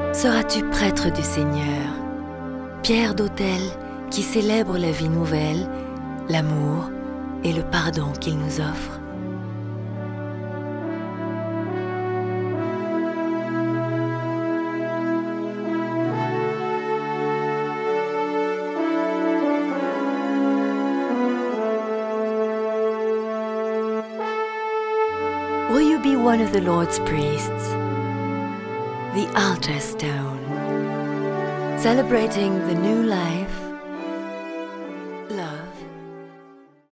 Seras-tu prêtre du Seigneur, pierre d'autel qui célèbre la vie nouvelle, l'amour et le pardon qu'il nous offre? Will you be one of the Lord's priests? The altar stone, celebrating the new life